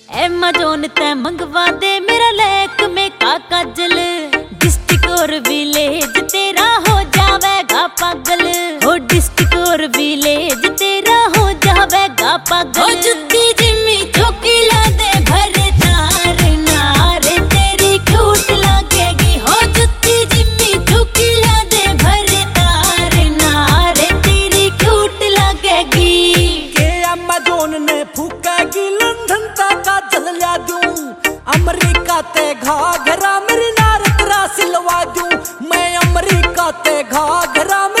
Amazon ते मंगवा दे मेरा लैक में का काजल, डिस्ट्रिक्ट और विलेज तेरा हो जावेगा पागल, हो डिस्ट्रिक्ट और विलेज तेरा हो जावेगा पागल। हो जुत्ती जिम्मी चौकी ला दे भरे तार नार, तेरी क्यूट लगेगी। हो जुत्ती जिम्मी चौकी ला दे भरे तार नार, तेरी क्यूट लगेगी। के अमेजॉन ने फूकेगी लंदन तक काजल ला दूं, अमेरिका ते घाघरा मेरी नार तेरा सिलवा दूं, मैं अमेरिका ते घाघरा